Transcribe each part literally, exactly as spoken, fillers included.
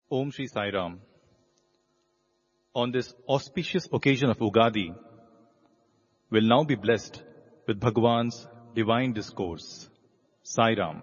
Om Shri Sai Ram. On this auspicious occasion of Ugadi, will now be blessed with Bhagwan's divine discourse. Sai Ram.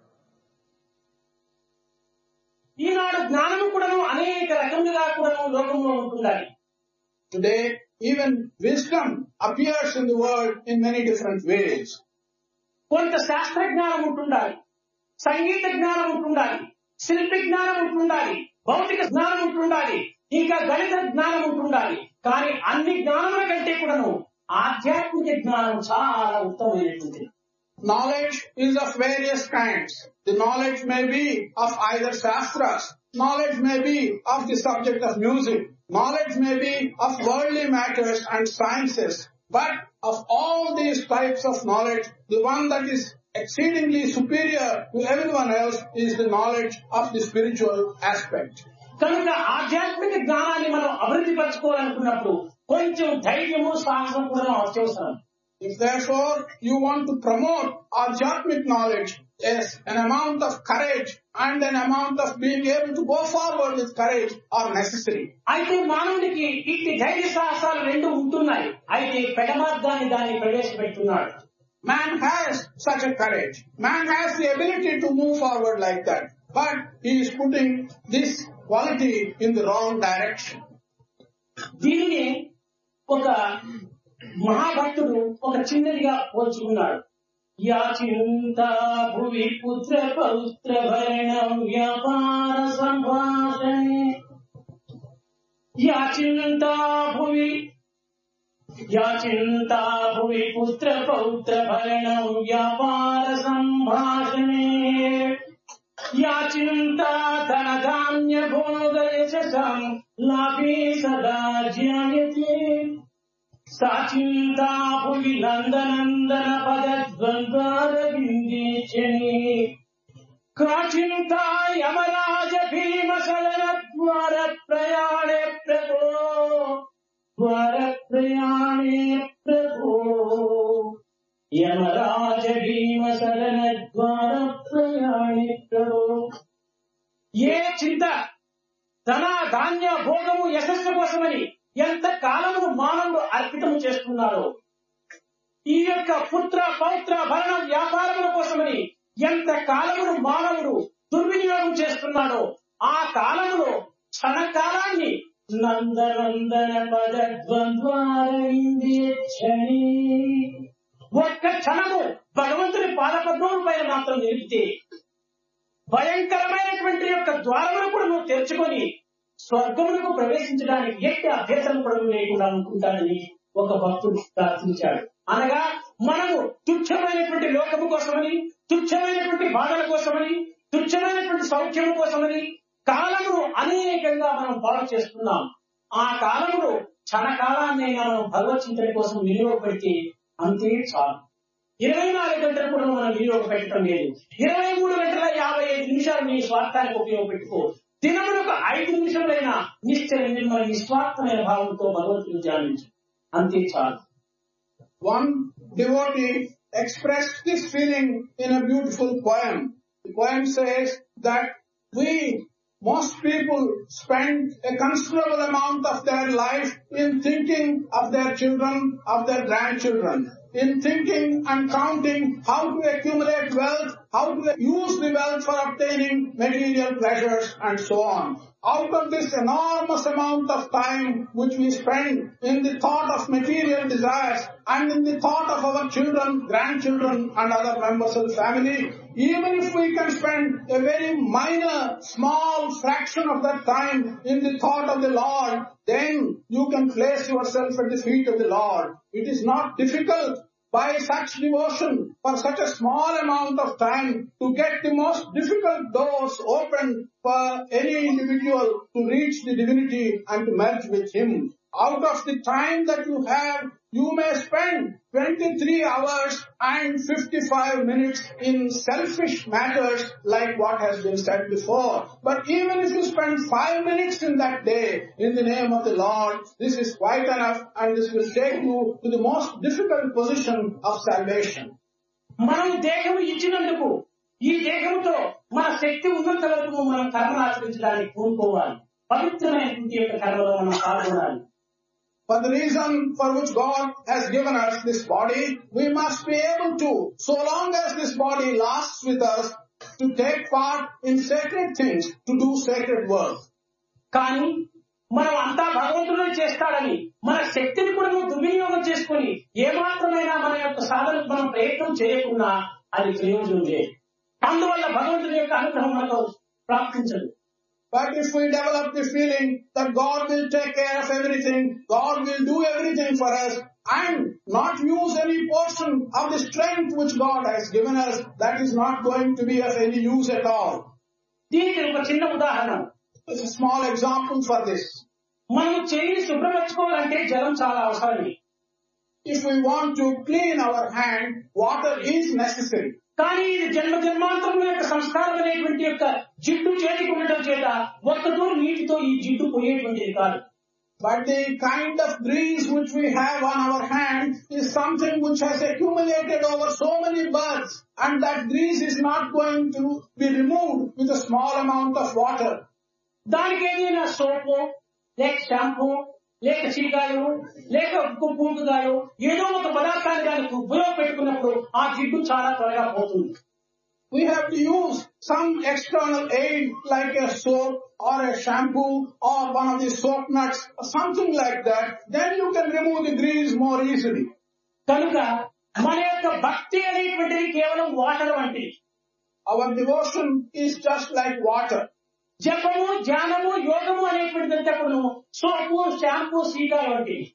Today, even wisdom appears in the world in many different ways. కొంత శాస్త్ర జ్ఞానం ఉంటుండాలి, సంగీత జ్ఞానం ఉంటుండాలి, శిల్పి జ్ఞానం ఉంటుండాలి, భౌతిక జ్ఞానం ఉంటుండాలి, ఇంకా గణిత జ్ఞానం ఉంటుండాలి. కానీ అన్ని జ్ఞానముల కంటే కూడాను ఆధ్యాత్మిక జ్ఞానం చాలా ఉత్తమమైనటువంటిది. Knowledge is of various kinds. The knowledge may be of either shastras, knowledge may be of the subject of music, knowledge may be of worldly matters and sciences. But of all these types of knowledge, the one that is exceedingly superior to everyone else is the knowledge of the spiritual aspect. కనుక ఆధ్యాత్మిక జ్ఞానాన్ని మనం అభివృద్ధి పరచుకోవాలనుకున్నప్పుడు కొంచెం ధైర్యము సాహసం కూడా అవసరం. If therefore you want to promote Adhyatmic knowledge, yes, an amount of courage and an amount of being able to go forward with courage are necessary. అయితే మానవునికి ఇట్టి ధైర్య సాహసాలు రెండు ఉంటున్నాయి. అయితే పెడమార్గాన్ని దాన్ని ప్రవేశపెడుతున్నాడు. Man has such a courage. Man has the ability to move forward like that. But he is putting this quality in the wrong direction. దీనిని ఒక మహాభక్తుడు ఒక చిన్నదిగా పోల్చుకున్నాడు. యాచింతా భువి పుత్ర పౌత్ర భరణం వ్యాపార సంభాషణే. యాచింతా భువి యాచింతా భువి పుత్ర పౌత్ర భరణం వ్యాపార సంభాషణే. యాచింతా ధన ధాన్య భోగ యశసం లాభే సదా జ్ఞాయతే. సాచింతా భువి నందనందన పదద్వంద్వార విందేచని. కాచింతా యమరాజ భీమ సదన ద్వార ప్రయాణే ప్రభో ద్వార ప్రయాణే ప్రభో. యమరాజ భీమ సదన ద్వార ప్రయాణే ప్రభో. ఏ చింత ధన ధాన్య భోగము యశస్సు కోసమని ఎంత కాలము మానవుడు అర్పితము చేస్తున్నారో, ఈ యొక్క పుత్ర పౌత్ర భరణ వ్యాపారముల కోసమని ఎంత కాలమును మానవుడు దుర్వినియోగం చేస్తున్నాడో, ఆ కాలములో క్షణకాలాన్ని నందనందన పదద్వంద్వారని ఒక్క క్షణము భగవంతుని పాదపద్మం పైన మాత్రం నిలిపితే భయంకరమైనటువంటి యొక్క ద్వారమును కూడా నువ్వు తెరుచుకొని స్వర్గములకు ప్రవేశించడానికి ఎట్టి అభ్యర్థన కూడా లేకుండా అనుకుంటానని ఒక భక్తుడు ప్రార్థించాడు. అనగా మనము తుచ్చమైనటువంటి లోకము కోసమని, తుచ్చమైనటువంటి బాధల కోసమని, తుచ్చమైనటువంటి సౌఖ్యము కోసమని కాలమును అనేకంగా మనం పాడు చేస్తున్నాం. ఆ కాలములో క్షణకాలాన్నైనా మనం భగవత్ చింతన కోసం వినియోగపెడితే అంతే చాలు. ఇరవై నాలుగు గంటలు కూడా మనం వినియోగ పెట్టడం లేదు. ఇరవై మూడు గంటల యాభై ఐదు నిమిషాలు నీ స్వార్థానికి ఉపయోగపెట్టుకో. దినములకు ఐదు నిమిషములైనా నిశ్చయ నిర్మల నిస్వార్థమైన భావంతో భగవంతుని ధ్యానించు, అంతే చాలు. One devotee expressed this feeling in a beautiful poem. The poem says that we, most people, spend a considerable amount of their life in thinking of their children, of their grandchildren, in thinking and counting how to accumulate wealth, how to use the wealth for obtaining material pleasures and so on. Out of this enormous amount of time which we spend in the thought of material desires and in the thought of our children, grandchildren and other members of the family, even if we can spend a very minor, small fraction of that time in the thought of the Lord, then you can place yourself at the feet of the Lord. It is not difficult by such devotion for such a small amount of time to get the most difficult doors open for any individual to reach the divinity and to merge with Him. Out of the time that you have, you may spend twenty-three hours and fifty-five minutes in selfish matters like what has been said before. But even if you spend five minutes in that day in the name of the Lord, this is quite enough and this will take you to the most difficult position of salvation. మనం దేహము ఇచ్చినందుకు ఈ దేహముతో మన శక్తి ఉన్నంత వరకు మనం కర్మను ఆచరించడానికి పూనుకోవాలి. పవిత్రమైనటువంటి యొక్క కర్మలో మనం పాల్గొనాలి. For the reason for which God has given us this body, we must be able to, so long as this body lasts with us, to take part in sacred things, to do sacred work. కానీ మనం అంతా భగవంతుడే చేస్తాడని మన శక్తిని కూడా దుర్వినియోగం చేసుకుని ఏమాత్రమైనా మన యొక్క సాధనకు మనం ప్రయత్నం చేయకుండా అది ప్రయోజనం లేదు. అందువల్ల భగవంతుని యొక్క అనుగ్రహం మనకు ప్రాప్తించదు. But if we develop the feeling that God will take care of everything, God will do everything for us, and not use any portion of the strength which God has given us, that is not going to be of any use at all. దీనికి ఒక చిన్న ఉదాహరణ. It's a small example for this. మనం చేయి శుభ్రపరచుకోవాలంటే జలం చాలా అవసరం. If we want to clean our hand, water is necessary. కానీ ఇది జన్మ జన్మాంతరంలో యొక్క సంస్కారం అనేటువంటి యొక్క జిడ్డు చేతికి ఉండటం చేత ఒక్కతో నీటితో ఈ జిడ్డు పోయేటువంటిది కాదు. But the kind of grease which we have on our hand is something which has accumulated over so many births, and that grease is not going to be removed with a small amount of water. దానికి ఏదైనా సోపు లేక shampoo లేక చీకాయలు లేక పూకుగాయో ఏదో ఒక పదార్థాన్ని దానికి ఉపయోగపెట్టుకున్నప్పుడు ఆ జిడ్డు చాలా త్వరగా పోతుంది. We have to use some external aid like a soap or a shampoo or one of the soap nuts or something like that. Then you can remove the grease more easily. కనుక మన యొక్క భక్తి అనేటువంటిది కేవలం water వంటిది. Our devotion is just like water. జపము ధ్యానము యోగము అనేటువంటిప్పుడు సోపు షాంపూ సీకాయ వంటివి.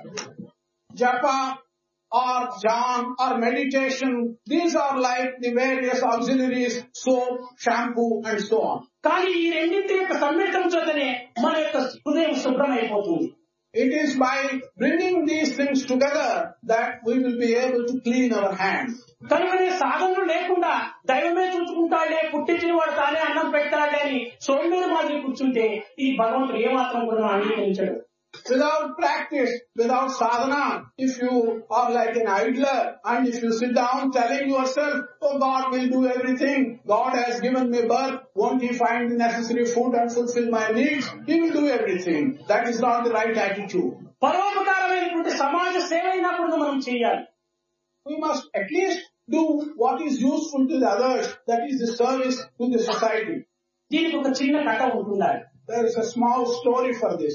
Japa or jham or meditation, these are like the various auxiliaries, soap, shampoo and so on. కానీ ఈ రెండింటి యొక్క సమ్మిళితం చేతనే మన యొక్క హృదయం శుభ్రమైపోతుంది. It is by bringing these things together that we will be able to clean our hands. కనుకనే సాధనలు లేకుండా దైవమే చూసుకుంటాడే పుట్టించిన వాడు తానే అన్నం పెడతాడే అని సోమేరు మాదిరి కూర్చుంటే ఈ భగవంతుడు ఏమాత్రం కూడా అంగీకరించడు. Without practice, without sadhana, if you are like an idler and if you sit down telling yourself, oh God will do everything, God has given me birth, won't he find the necessary food and fulfill my needs? He will do everything. That is not the right attitude. పరోపకారమైనటువంటి సమాజ సేవ అయినప్పుడు మనం చేయాలి. We must at least do what is useful to the others, that is the service to the society. దీనికి ఒక చిన్న కథ ఉంటున్నారు. There is a small story for this.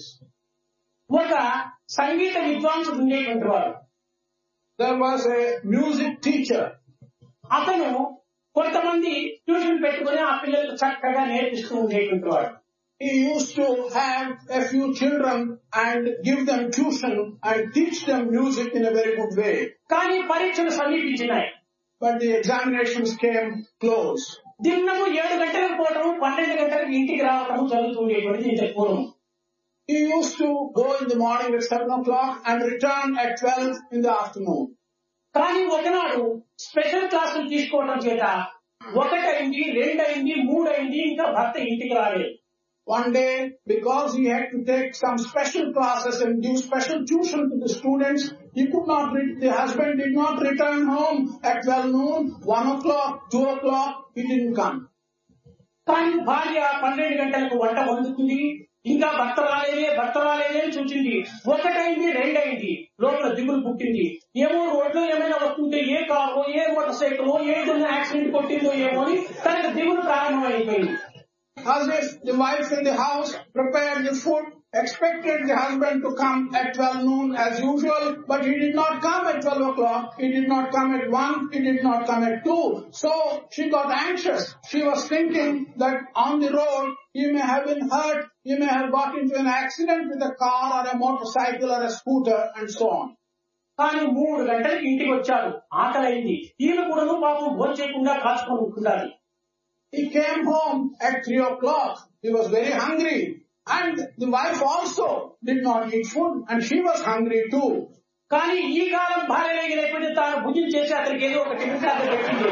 ఒక సంగీత విద్వాంసుడు ఉండేటువంటి వాడు. There was a music teacher. అతను కొంతమంది ట్యూషన్ పెట్టుకుని ఆ పిల్లలకు చక్కగా నేర్పిస్తూ ఉండేటువంటి వాడు. He used to have a few children and give them tuition and teach them music in a very good way. కానీ పరీక్షలు సమీపించినాయి. But the examinations came close. దినము ఏడు గంటలకు పోవడం పన్నెండు గంటలకు ఇంటికి రావడం జరుగుతుండేటువంటిది ఇంత పూర్వం. He used to go in the morning at seven o'clock and return at twelve in the afternoon. కానీ ఒకనాడు స్పెషల్ క్లాసులు తీసుకోవడం చేత ఒకటైంది రెండైంది మూడైంది ఇంకా భర్త ఇంటికి రాలేదు. One day, because he had to take some special classes and give special tuition to the students, he could not, re- the husband did not return home at twelve noon, one o'clock, two o'clock, he didn't come. కానీ భార్య పన్నెండు గంటలకు వంట వండుతుంది, ఇంకా భర్త రాలేదే భర్త రాలేదే అని చూసింది. ఒకటైంది రెండైంది, లోపల దిగులు పుట్టింది. ఏమో రోడ్లో ఏమైనా వస్తుంటే ఏ కారో ఏ మోటార్ సైకిల్ ఏదైనా యాక్సిడెంట్ కొట్టిందో ఏమో అని తనకు దిగులు ప్రారంభమైపోయింది. As if the wife in the house prepared the food, expected the husband to come at twelve noon as usual, but he did not come at twelve o'clock, he did not come at one, he did not come at two. So she got anxious. She was thinking that on the road he may have been hurt, he may have got into an accident with a car or a motorcycle or a scooter and so on. కానీ మూడు గంటలకి ఇంటికి వచ్చాడు, ఆకలైంది. ఈయన కూడా పాపం భోజనం చేయకుండా కాచుకొని ఉంటున్నారు. He came home at three o'clock. He was very hungry. And the wife also did not eat food and she was hungry too. కానీ ఈ కాలం భార్య లేకపోతే తాను భుజం చేసి అతనికి ఏదో ఒక టిఫిన్ పెట్టింది.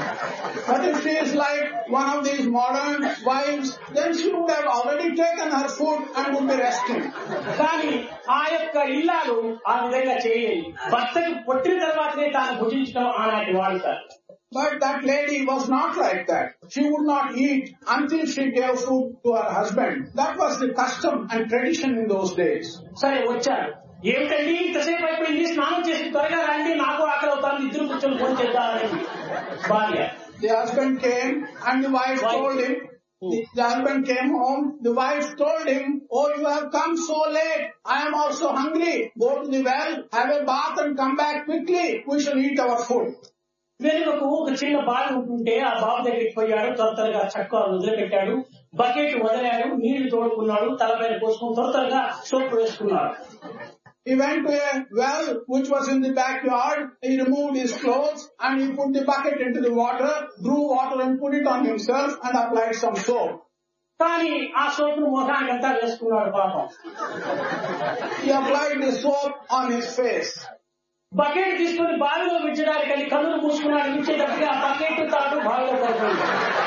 But if she is like one of these modern wives, then she would have already taken her food and would be resting. కానీ ఆ యొక్క ఇల్లాలు ఆ విధంగా చేయలేదు. భర్తకు పుట్టిన తర్వాతనే తాను భుజించడం ఆనాటి వాడుతారు. But that lady was not like that. She would not eat until she gave food to her husband. That was the custom and tradition in those days. సరే వచ్చాడు. ఏమిటండి ఇంతసేపు అయిపోయింది, స్నానం చేసి త్వరగా రండి, నాకు ఆకలి అవుతాను, ఇద్దరు కూర్చొని ఫోన్ చేద్దామని భార్య. The husband came and the wife Why? told him, the, the husband came home, the wife told him, oh, you have come so late, I am also hungry, go to the well, have a bath and come back quickly, we shall eat our food. వెనుకకు ఒక చిన్న బావి ఉంటుంటే ఆ బావి దగ్గరికి పోయాడు, త్వర త్వరగా చక్క వదిలిపెట్టాడు, బకెట్ వదిలాడు, నీళ్లు తోడుకున్నాడు, తలపైన పోసుకుని త్వర త్వరగా సోపు వేసుకున్నాడు. He went to a well which was in the backyard, he removed his clothes and he put the bucket into the water, drew water and put it on himself and applied some soap. కానీ ఆ సోపును మొహానికంతా వేసుకున్నాడు పాపం. He applied the soap on his face. Bucket తీసుకుని బావిలో విచ్చడానికి కన్నులు మూసుకున్నాడు, విచ్చేటప్పటికి ఆ bucket తాడు బావిలో పడిపోయింది.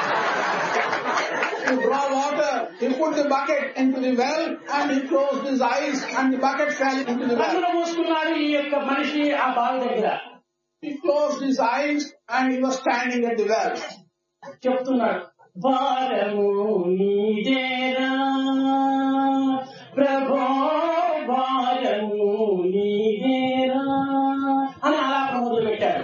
To draw water, he put the bucket into the well and he closed his eyes and the bucket fell into the well. కన్నులు మూసుకున్నాడు ఈ యొక్క మనిషి ఆ బావి దగ్గర. He closed his eyes and he was standing at the well. చెప్తున్నాడు, భారము నీదేరా ప్రభో, భారము నీదేరా అని ఆలాపన మొదలు పెట్టాడు.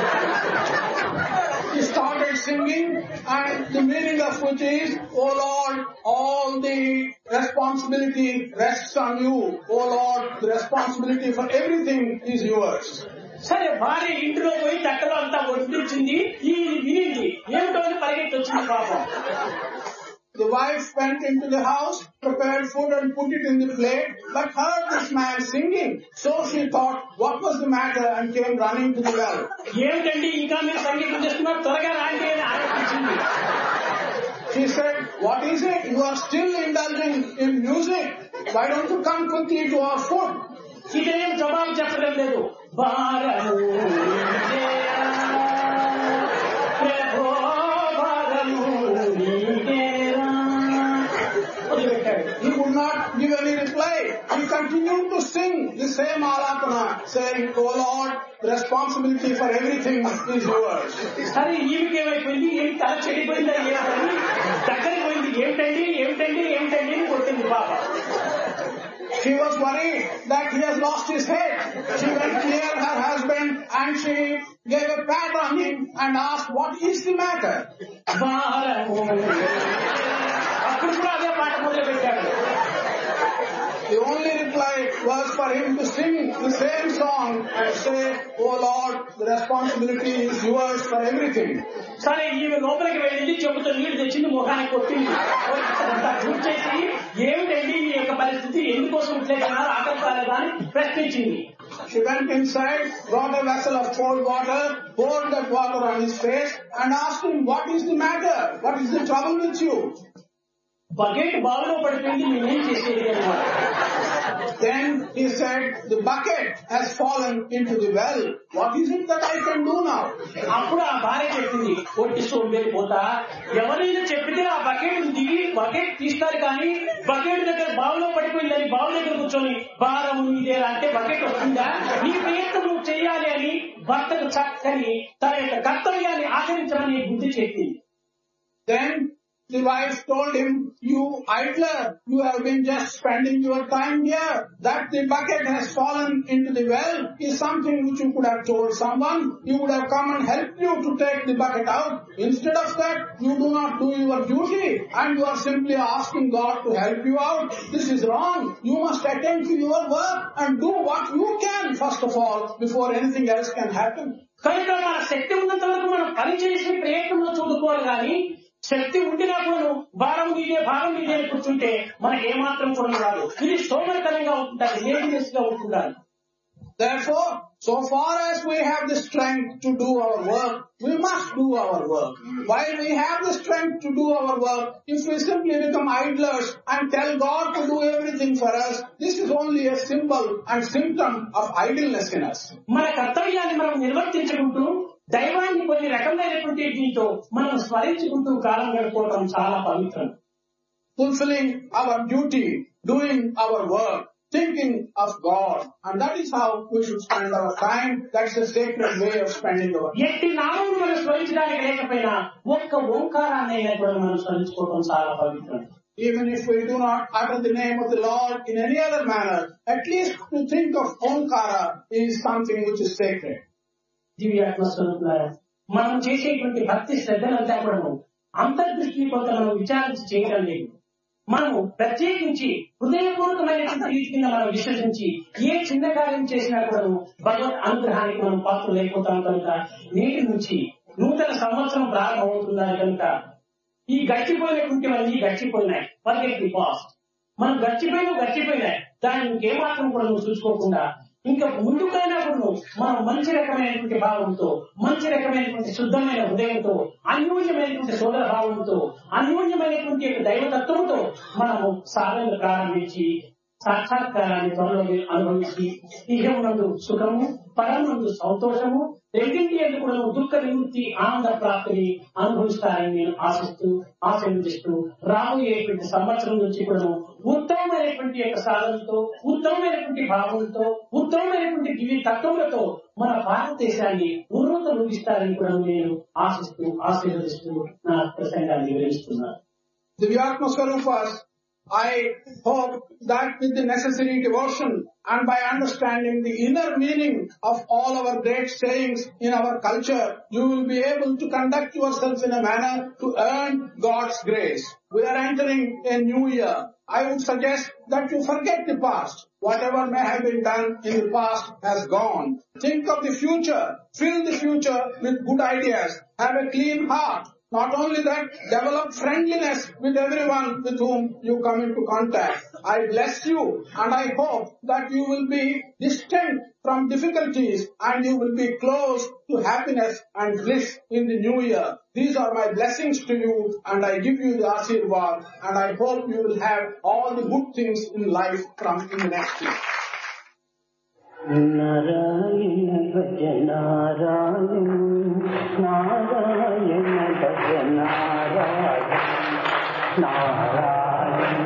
He started singing and the meaning of which is, oh Lord, all the responsibility rests on you. Oh Lord, the responsibility for everything is yours. సరే భార్య ఇంటిలో పోయి తట్టలో అంతా వడ్డించింది, ఈ వినింది, ఏమిటో అని పరిగెత్తి వచ్చింది పాపం. The wife went into the house, prepared food and put it in the plate, but heard this man singing. So she thought, what was the matter, and came running to the well. ఏమిటండి ఇంకా మీరు సంగీతం చేస్తున్నారు, త్వరగా రాండి అని ఆలోచించింది. She said, what is it? You are still indulging in music. Why don't you come quickly to our food? ఇదేం జవాబు చెప్పడం లేదు. భారము నీదేరా ప్రభో, భారము నీదేరా వదిలిపెట్టాడు. He would not give any reply. He continued to sing the same alapana, saying, oh Lord, the responsibility for everything is yours. సరే ఈమెకి ఏమైపోయింది, ఏమి తల చెడిపోయిందా ఏమని దగ్గరికి పోయింది, ఏమిటండి ఏమిటండి ఏమిటండి అని కొట్టింది పాప. She was worried that he has lost his head. She went near her husband and she gave a pat on him and asked, what is the matter? అప్పుడు కూడా అదే పాట మొదలు పెట్టాడు. The only reply was for him to sing the same song and say, oh Lord, the responsibility is yours for everything. సరే ఈమె లోపలికి వెళ్ళింది, చెబుతూ నీళ్లు తెచ్చింది, ముఖానికి కొట్టింది, గుర్తు చేసి ఏమిటండి మీ యొక్క పరిస్థితి, ఎందుకోసం ఇట్లేకన్నారు, ఆకలి కాలేదా అని ప్రశ్నించింది. She went inside, brought a vessel of cold water, poured that water on his face and asked him, what is the matter? What is the trouble with you? Bucket బావిలో పడిపోయింది, నేనేం చేసేది అన్నమాట. Then he said, the bucket has fallen into the well. What is it that I can do now? అప్పుడు ఆ భార్య చెప్పింది, కొట్టి సోంబేరి పోతా, ఎవరైనా చెప్పితే ఆ బకెట్ దిగి బకెట్ తీస్తారు కానీ బకెట్ దగ్గర బావిలో పడిపోయిందని బావి దగ్గర కూర్చొని భారం నీదేరా అంటే బకెట్ వస్తుందా, నీ ప్రయత్నం నువ్వు చేయాలి అని భర్తకు చక్కని తన యొక్క కర్తవ్యాన్ని ఆచరించమని బుద్ధి చెప్పింది. Then the wife told him, you idler, you have been just spending your time here. That the bucket has fallen into the well is something which you could have told someone. He would have come and helped you to take the bucket out. Instead of that, you do not do your duty and you are simply asking God to help you out. This is wrong. You must attend to your work and do what you can first of all before anything else can happen. కనుక మన శక్తి ఉన్నంత వరకు మనం పని చేసి ప్రయత్నంలో చూడుకోవాలి కానీ శక్తి ఉండినా కూడా భారం మీదే భారం మీదే కూర్చుంటే మనకి ఏమాత్రం కూడా రాదు. ఇది సోమరితనంగా ఉంటుంటారు, లేజినెస్ గా ఉంటుంటారు. Therefore, so far as we have the strength to do our work, we must do our work. While we have the strength to do our work, if we simply become idlers and tell God to do everything for us, this is only a symbol and symptom of idleness in us. మన కర్తవ్యాన్ని మనం నిర్వర్తించుకుంటూ దైవాన్ని కొన్ని రకమైనటువంటి దీంతో మనం స్మరించుకుంటూ కాలం గడిపోవడం చాలా పవిత్రం. Fulfilling our duty, doing our work, thinking of God. And that is how we should spend our time. That's the sacred way of spending our time. ఎట్టి నామం మనం స్మరించడానికి లేకపోయినా ఒక్క ఓంకారాన్ని అయినా కూడా మనం స్మరించుకోవడం చాలా పవిత్రం. Even if we do not utter the name of the Lord in any other manner, at least to think of Omkara is something which is sacred. దివ్యాత్మ స్వరూపులారా, మనం చేసేటువంటి భక్తి శ్రద్ధలంతా కూడా అంతర్దృష్టిని కొంత మనం విచారించి చేయడం లేదు. మనము ప్రత్యేకించి హృదయపూర్వకమైనటువంటి రీతి కింద మనం విశ్వసించి ఏ చిన్న కార్యం చేసినా కూడా భగవత్ అనుగ్రహానికి మనం పాత్రలు అయిపోతాం కనుక నేటి నుంచి నూతన సంవత్సరం ప్రారంభమవుతున్నారు కనుక ఈ గడిచిపోయినటువంటివన్నీ గడిచిపోయినాయి. Forget the past. మనం గడిచిపోయినా గడిచిపోయినాయి, దాన్ని ఇంకేమాత్రం కూడా నువ్వు చూసుకోకుండా ఇంకా ముందుకైనా కూడా మనం మంచి రకమైనటువంటి భావంతో, మంచి రకమైనటువంటి శుద్ధమైన హృదయంతో, అన్యోన్యమైనటువంటి సోదర భావంతో, అన్యోన్యమైనటువంటి దైవతత్వంతో మనము సాధన ప్రారంభించి సాక్షాత్కారాన్ని త్వరలో అనుభవించి ఇహమునందు సుఖము, పరమునందు సంతోషము, రెండింటి ఎందుకు కూడా దుఃఖ నివృత్తి, ఆనంద ప్రాప్తిని అనుభవిస్తారని నేను ఆశిస్తూ ఆశీర్వదిస్తూ రాబోయేటువంటి సంవత్సరం నుంచి కూడా ఉత్తమమైనటువంటి యొక్క సాధనతో, ఉత్తమమైనటువంటి భావంతో, ఉత్తమమైనటువంటి దివ్య తత్వములతో మన భారతదేశాన్ని ఉన్నత రూపిస్తారని కూడా నేను ఆశిస్తూ ఆశీర్వదిస్తూ నా ప్రసంగాన్ని వివరిస్తున్నాను. Divyatma Swarupas, I hope that with the necessary devotion and by understanding the inner meaning of all our great sayings in our culture, you will be able to conduct yourself in a manner to earn God's grace. We are entering a new year. I would suggest that you forget the past. Whatever may have been done in the past has gone. Think of the future. Fill the future with good ideas. Have a clean heart. Not only that, develop friendliness with everyone with whom you come into contact. I bless you and I hope that you will be distant from difficulties and you will be close to happiness and bliss in the new year. These are my blessings to you and I give you the Ashirwad and I hope you will have all the good things in life from in the next year. Narayan भज नारायण नारायण भज नारायण नारायण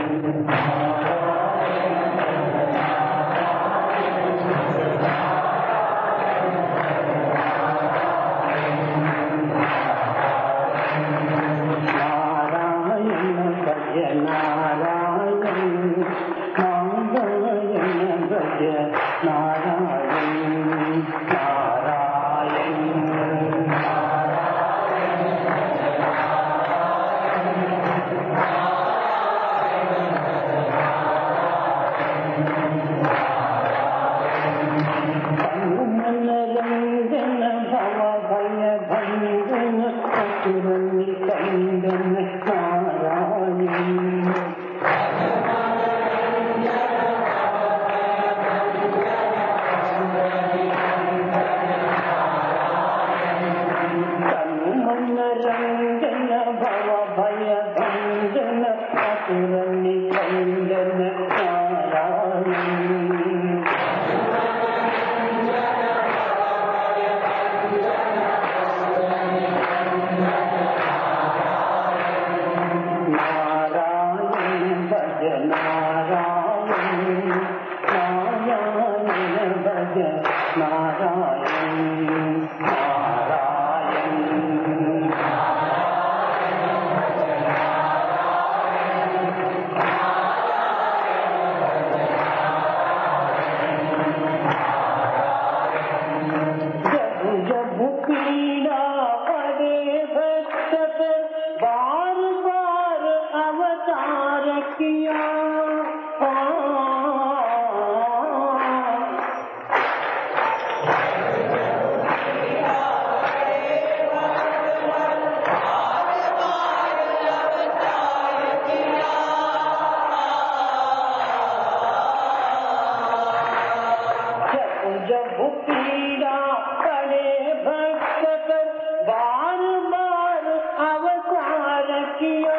नारायण भज नारायण नारायण भज नारायण नारायण मन रंजन भव भय भंजन असुर निकंदन नारायण रंजन भव भय भंजन असुर निकंदन नारायण नारायण भज नारायण नारायण भज नारायण नारायण जब जब पीड़ा पड़े भक्त पर बार बार अवतार किया जब पीड़ा पड़े भक्त पर बार बार अवतार किया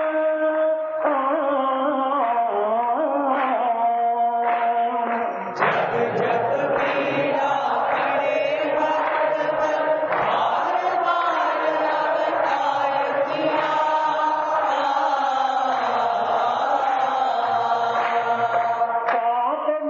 पाप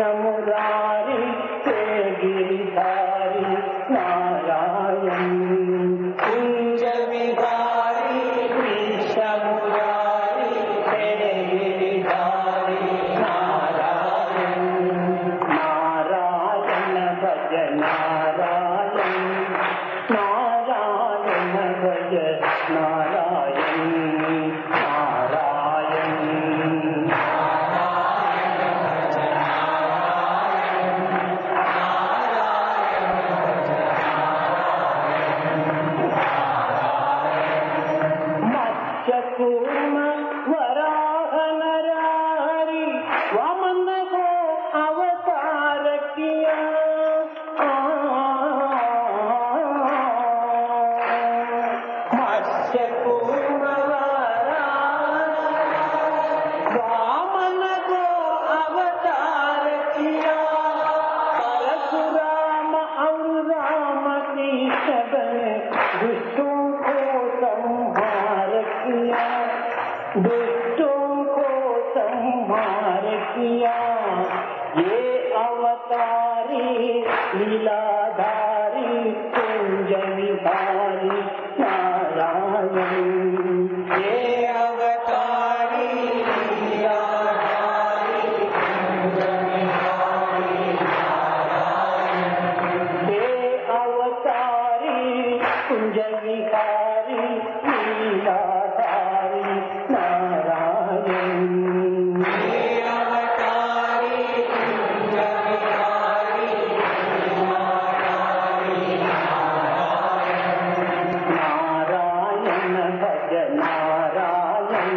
मुरारी ते गिरिधारी नारायण कुंज विहारी कृष्ण मुरारी ते गिरिधारी नारायण नारायण भज नारायण नारायण भज नारायण कूर्म वराह नरहरि वामन को अवतार किया मत्स्य कूर्म वामन को अवतार किया परशुराम और राम कृष्ण बने दुष्टों को संहार किया दुष्टों को संहार किया ये अवतारी लीलाधारी कुंज विहारी नारायण ये अवतारी लीलाधारी कुंज विहारी नारायण ये अवतारी कुंज विहारी लीलाधारी नारायण ये अवतारी कुंज विहारी नारायण भज नारायण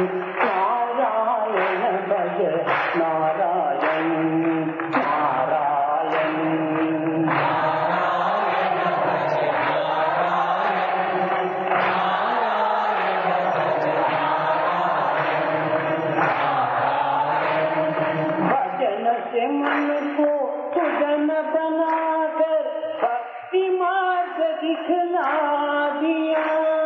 नारायण भज नारायण नारायण भजन से मन को सुजन बनाकर भक्ति मार्ग दिखला दिया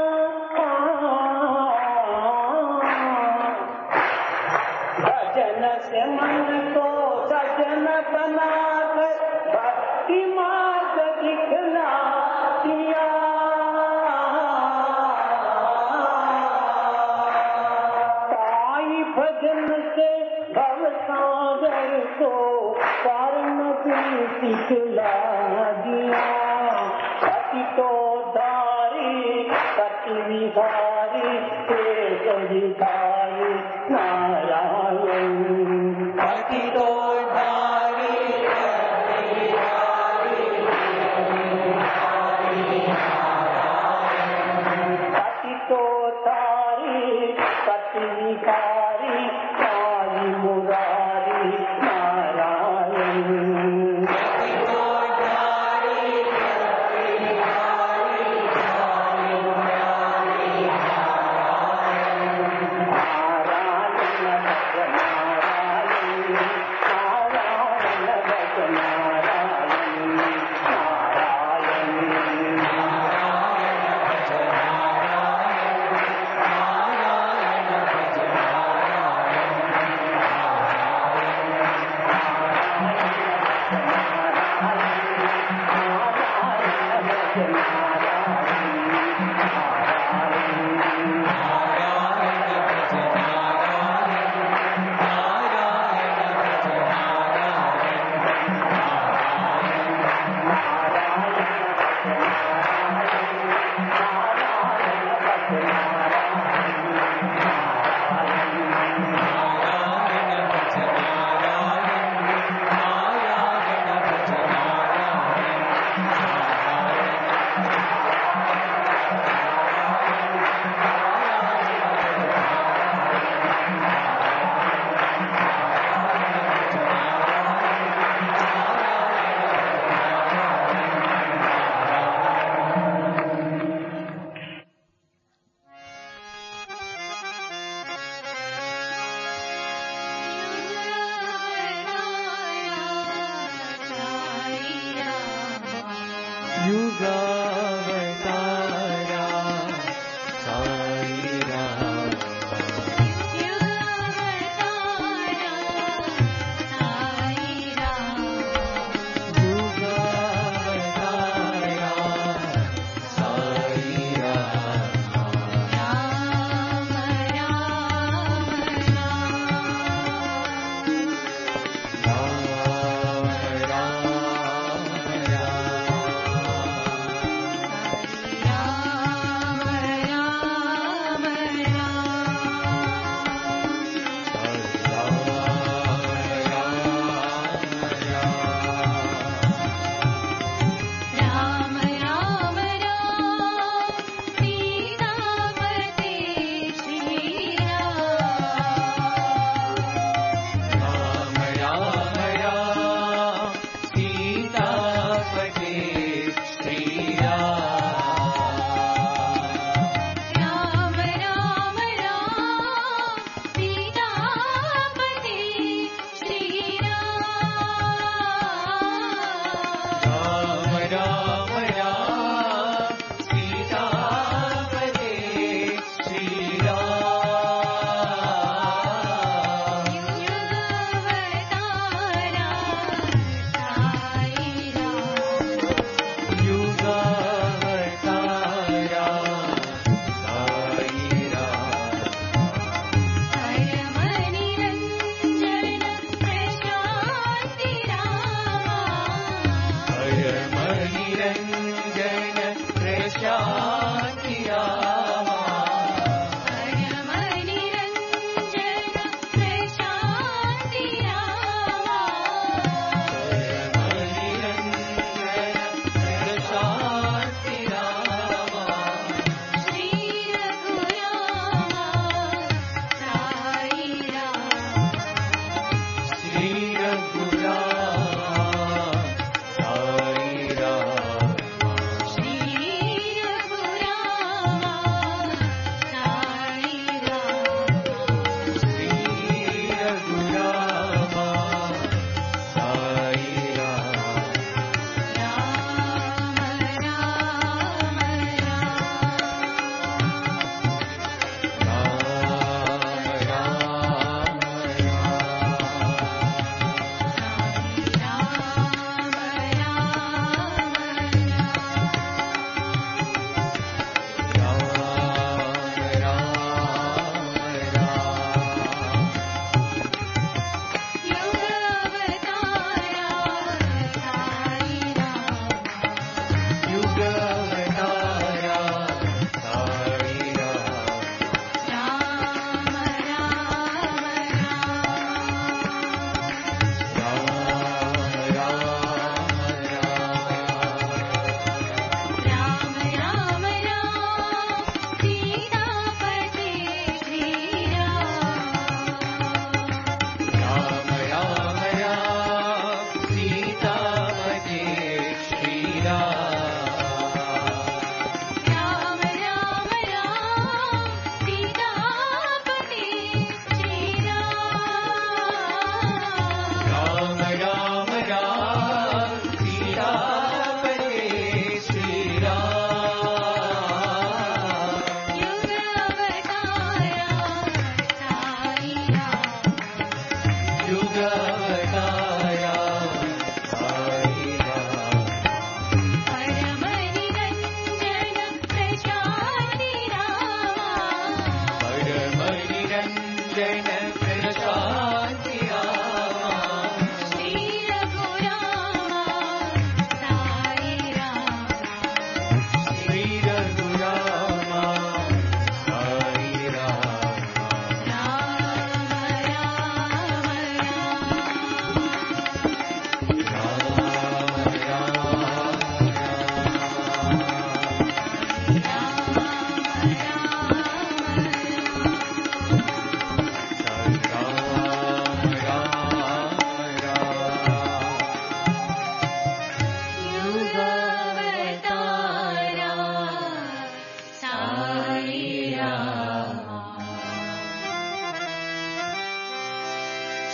भजन से मन को सजन बनाकर भक्ति मार्ग दिखला दिया साई भजन से भव सागर को कारण सिखला दिया कति तो धारी कति विहारी शेष विहारी नारायण कति तो धारी कति विहारी कति तो धारी कति विहारी साई मुरारी नारायण कति तो धारी कति विहारी साई मुरारी नारायण भज नारायण नारायण भज नारायण नारायण युगावतारा साई राम युगावतारा साई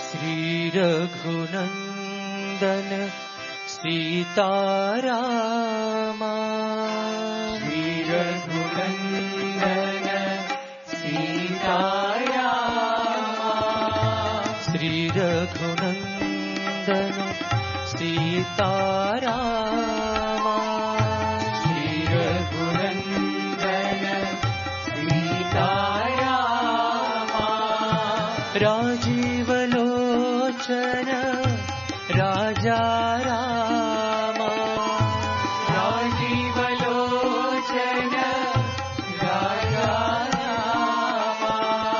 श्री रघुनंदन सीतारामा श्री रघुनंदन सीतारामा श्री रघुनंदन सीतारामा श्री रघुनंदन सीतारामा राजीव लोचन राजा रामा राजीव लोचन राजा रामा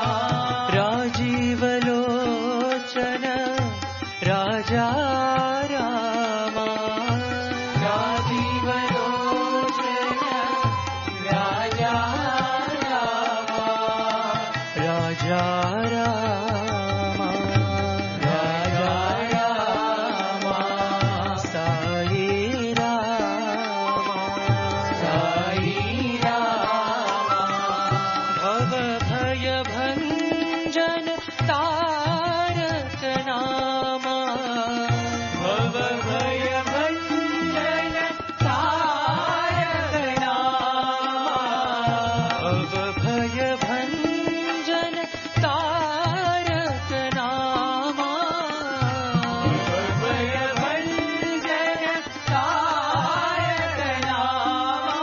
राजीव लोचन राजा रामा राजीव लोचन राजा रामा राजा रामा राजा रामा साई रामा साई रामा भव भय भंजन तारक नामा भव भय भंजन तारक नामा भव भय भंजन तारक नामा भव भय भंजन तारक नामा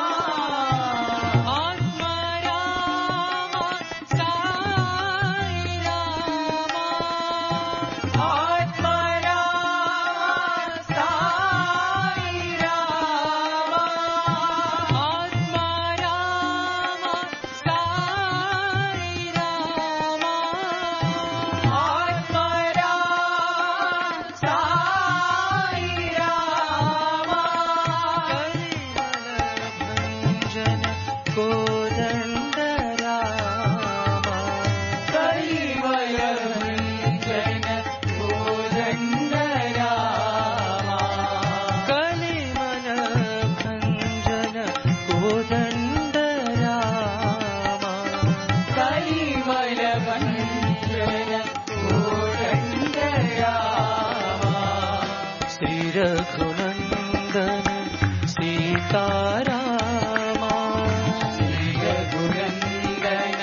आत्मा रामा साई रामा आत्मा रामा साई रामा आत्मा रामा साई रामा आत्मा रामा साई रामा कलिमल भंजन कोदंड रामा कलिमल भंजन कोदंड रामा कलिमल भंजन कोदंड रामा श्री रघुनंदन सीतारामा श्री रघुनंदन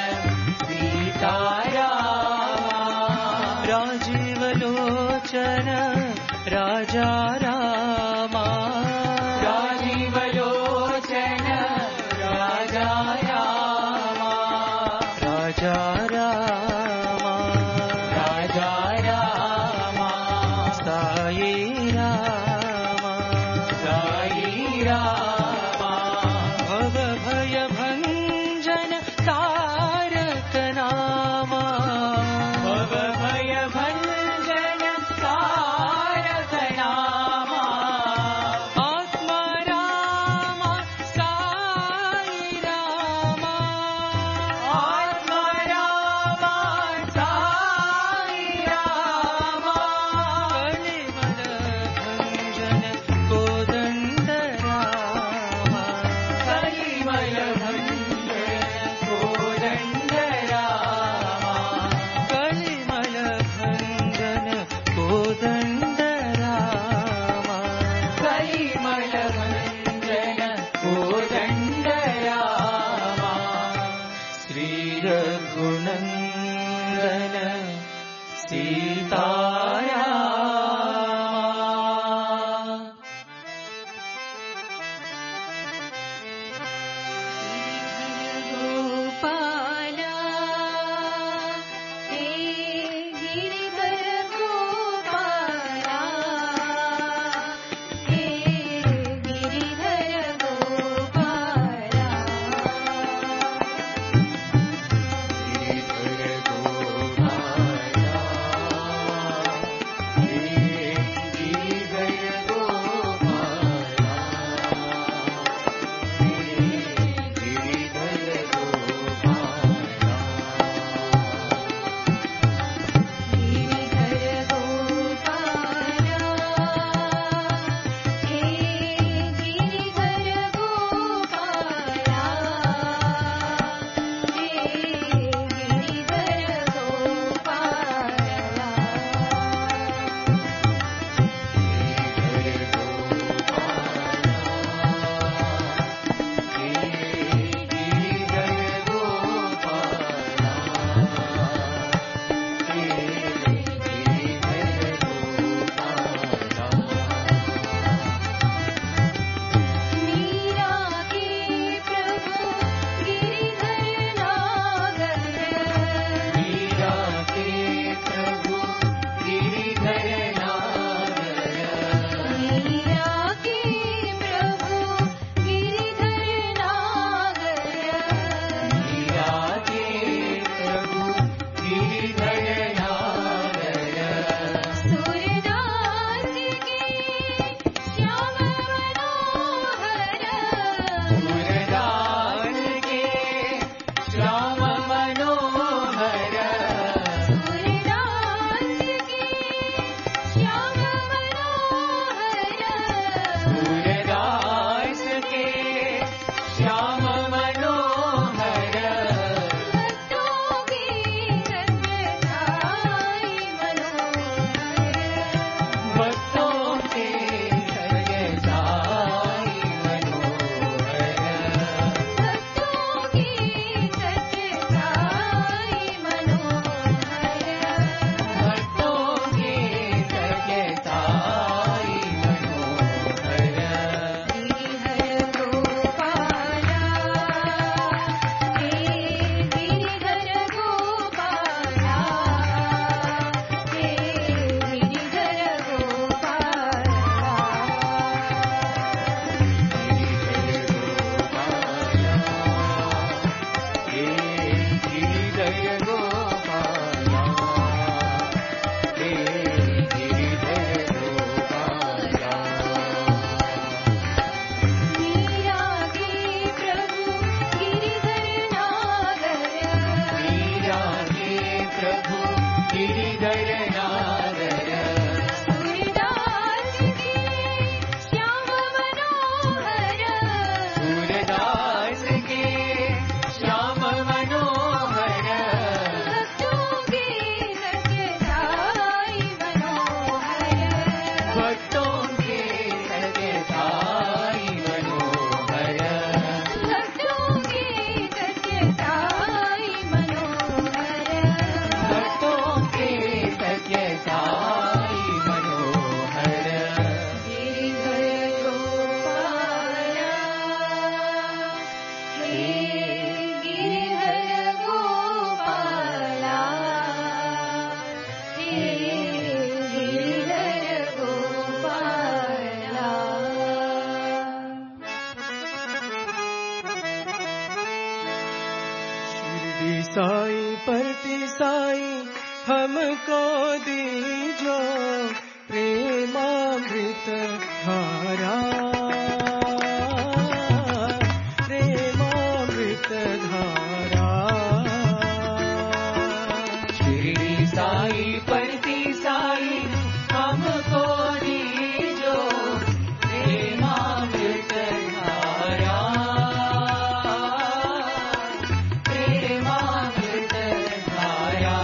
सीतारामा राजीव लोचन राजा रामा राजीव लोचन राजा रामा राजा रामा राजा रामा साई रामा साई रामा भव भय भंजन तारक नामा भव भय भंजन तारक नामा आत्मा रामा साई रामा आत्मा रामा साई रामा कलिमल भंजन कोदंड रामा कलिमल भंजन कोदंड रामा कलिमल भंजन कोदंड रामा कलिमल भंजन कोदंड रामा श्री रघुनंदन सीतारामा गोपाला हे गिरिधर गोपाला हे गिरिधर गोपाला गिरिधर गोपाला साई हमको दीजो प्रेमामृत धारा, प्रेमामृत धारा। शिरडी साई परती साई हमको दीजो प्रेमामृत धारा, प्रेमामृत धारा।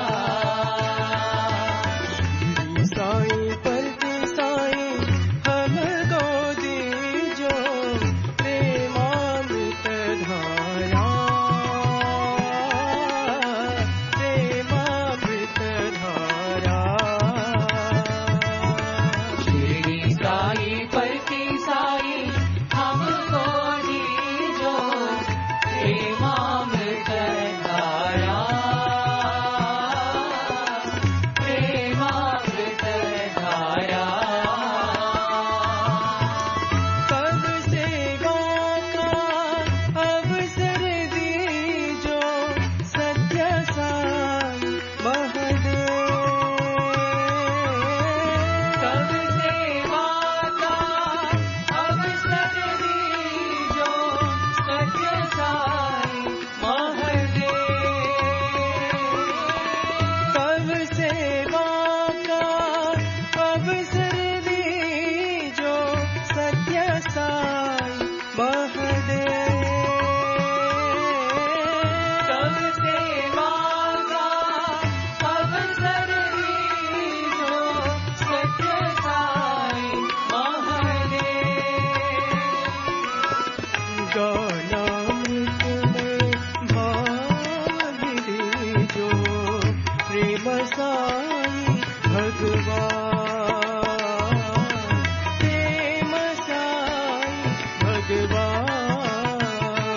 शिरडी साई परती साई हमको दीजो प्रेमामृत धारा, प्रेमामृत धारा। शिरडी साई परती साई हमको दीजो प्रेमामृत धारा, प्रेमामृत धारा। कब सेवा का अवसर दीजो सत्य साई महादेव। कब सेवा का अवसर दीजो सत्य साई महादेव। कब सेवा का अवसर दीजो सत्य साई महादेव। कब सेवा का अवसर दीजो सत्य साई महादेव। गानामृत में भाव दीजो प्रेम साई भगवान, प्रेम साई भगवान।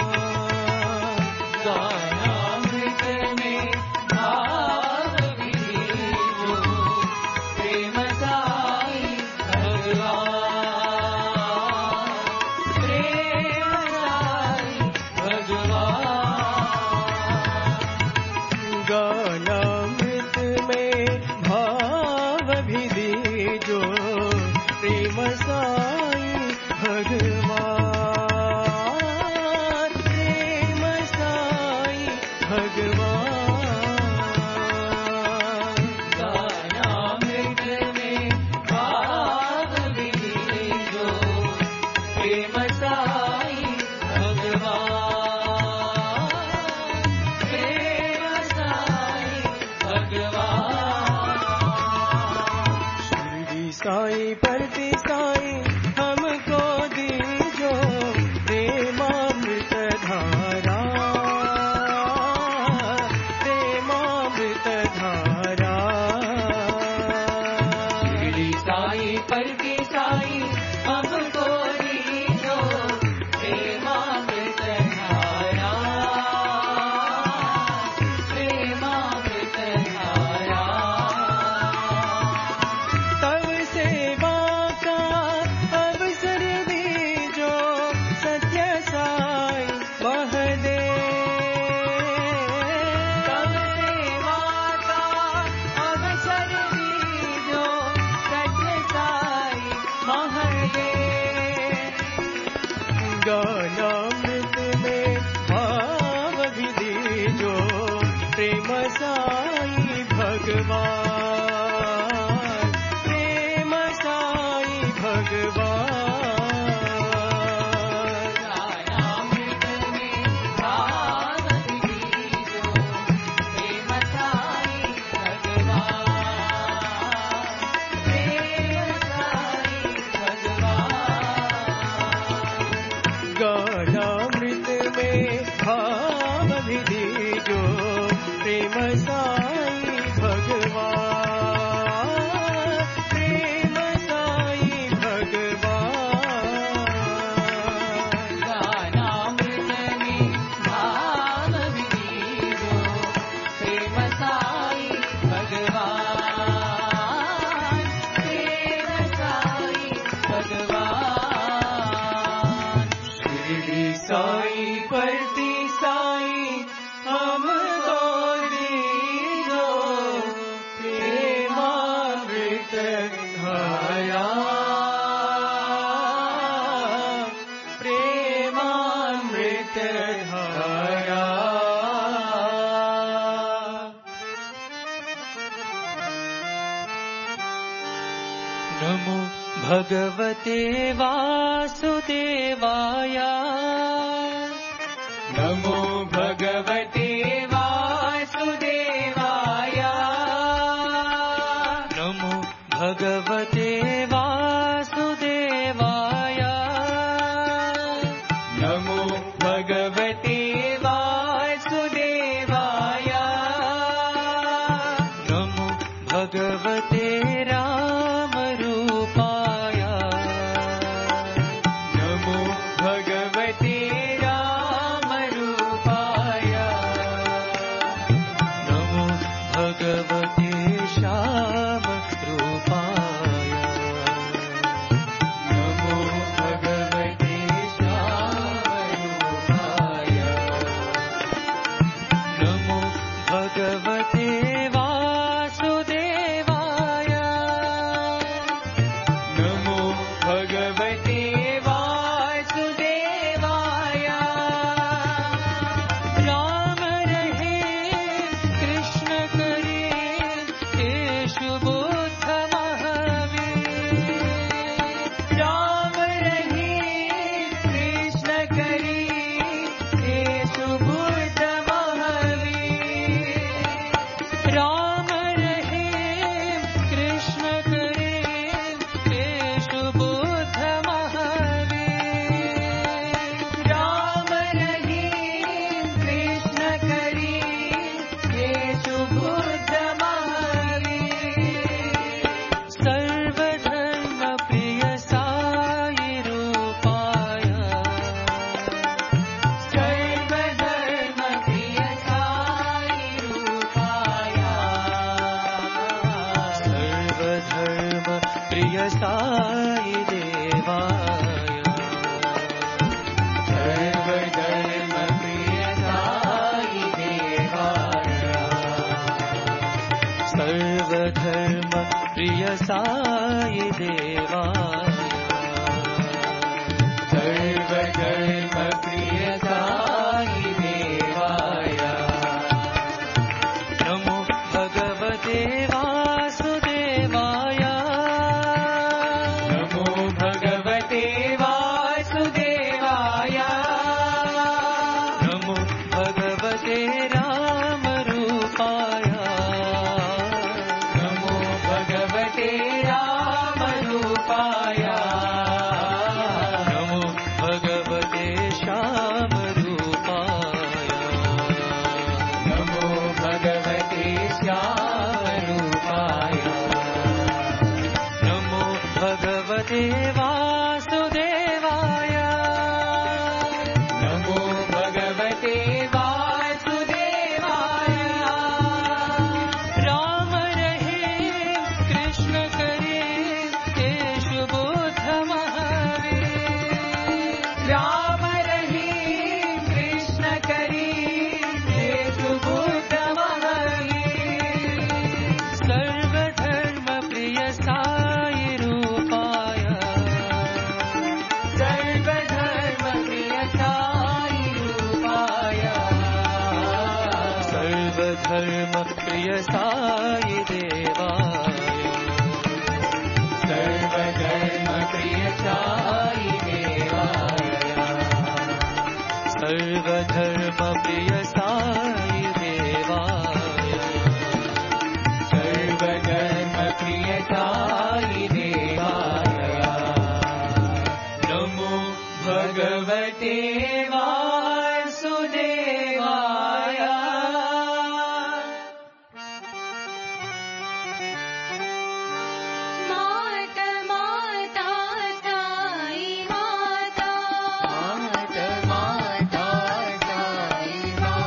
गानामृत में भाव दीजो प्रेम साई भगवान, प्रेम साई भगवान। गानामृत में भाव भी दीजो प्रेम साई भगवान, प्रेम साई भगवान। गानामृत में भाव भी दीजो प्रेम साई भगवान, प्रेम साई भगवान। शिरडी साई परती साई हमको दीजो प्रेमामृत धारा, प्रेमामृत धारा। शिरडी साई परती साई हमको दीजो प्रेमामृत धारा, प्रेमामृत धारा। तब सेवा का अवसर दीजो सत्य साई महादेव। तब सेवा का अवसर दीजो सत्य साई महादेव। गानामृत में भाव भी दीजो प्रेम साई भगवान, प्रेम साई भगवान। गानामृत में भाव भी दीजो प्रेम साई भगवान, प्रेम साई भगवान। गानामृत में भाव भी दीजो प्रेम साई भगवान। नमो भगवते वासुदेवाय नमो भगवते वासुदेवाय नमो भगवते वासुदेवाय नमो भगवते वासुदेवाय नमो भगवते रामरूपाय नमो भगवते रामरूपाय नमो भगवते श्यामरूपाय नमो भगवते श्यामरूपाय नमो भगवते वासुदेवाय नमो भगवते वासुदेवाय राम रहे कृष्ण करे केशु बुद्ध महावीर राम रहे कृष्ण करे केशु बुद्ध महावीर राम रहे कृष्ण करे केशु बुद्ध महावीर राम रहे कृष्ण करे केशु बुद्ध महावीर सर्वधर्म प्रिय साई रूपाय सर्वधर्म प्रिय साई रूपाय सर्वधर्म प्रिय साई देवाय सर्वधर्म प्रिय साई देवाय सर्वधर्म प्रिय साई देवाय सर्वधर्म प्रिय साई देवाय नमो भगवते वासुदेवाय नमो भगवते वासुदेवाय नमो भगवते रामरूपाय नमो भगवते रामरूपाय नमो भगवते श्यामरूपाय नमो भगवते श्यामरूपाय नमो भगवते वासुदेवाय नमो भगवते वासुदेवाय राम रहे कृष्ण करे केशु बुद्ध महावीर राम रहे कृष्ण करे केशु बुद्ध महावीर सर्वधर्म प्रिय साई रूपाय सर्वधर्म प्रिय साई रूपाय सर्वधर्म प्रिय साई देवाय सर्वधर्म प्रिय साई देवाय सर्वधर्म प्रिय साई देवाय सर्वधर्म प्रिय साई देवाय नमो भगवते वासुदेवाय माता माता साई माता माता माता साई माता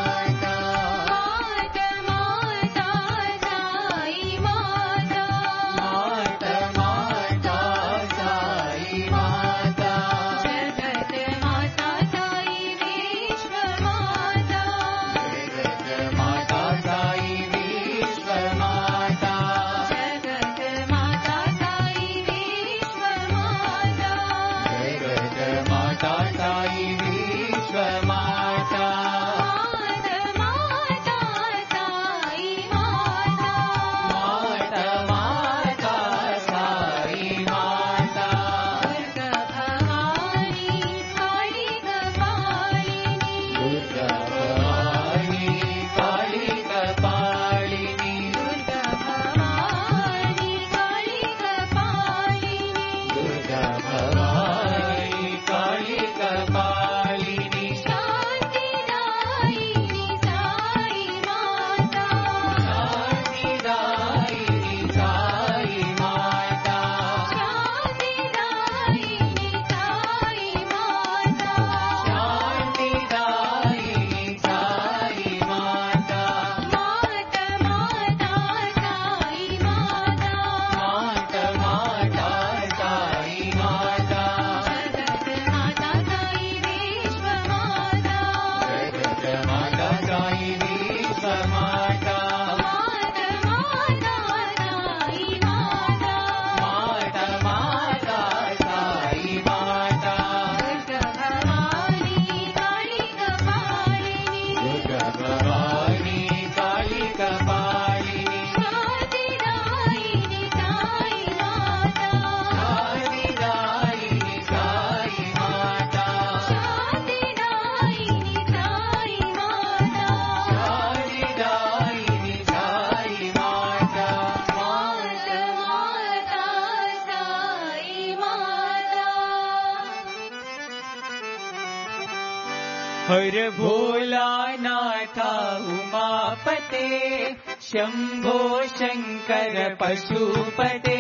हर भोलानाथ उमापते शंभो शंकर पशुपते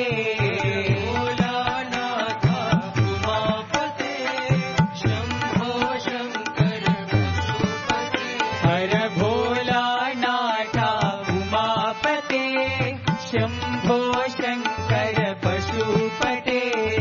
भोलानाथ उमापते शंभो शंकर पशुपते हर भोलानाथ उमापते शंभो शंकर पशुपते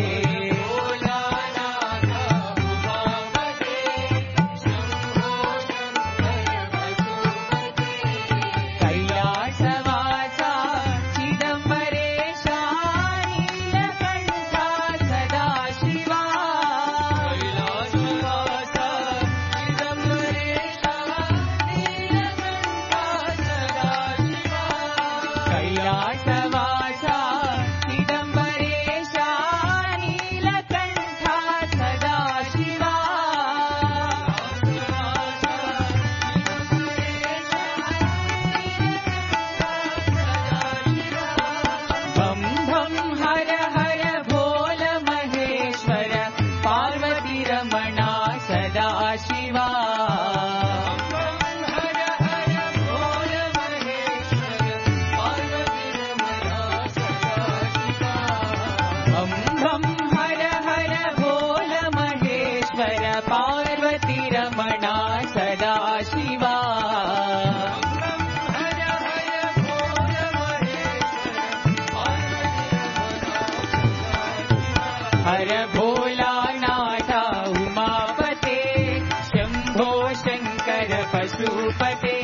पशुपते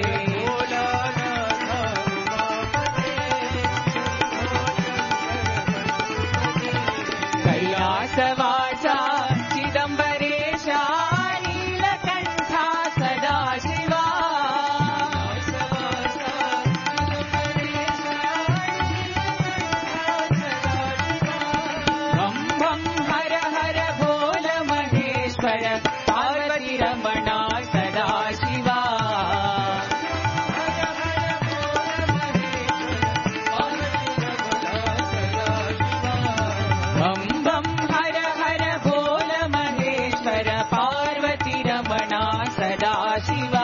कैलासवासा चिदंबरेशा नीलकंठा सदाशिवा भं भं हर हर भोल महेश्वर पार्वती रमणा सदाशिवा भं भं हर हर भोल महेश्वर पार्वती रमणा सदाशिवा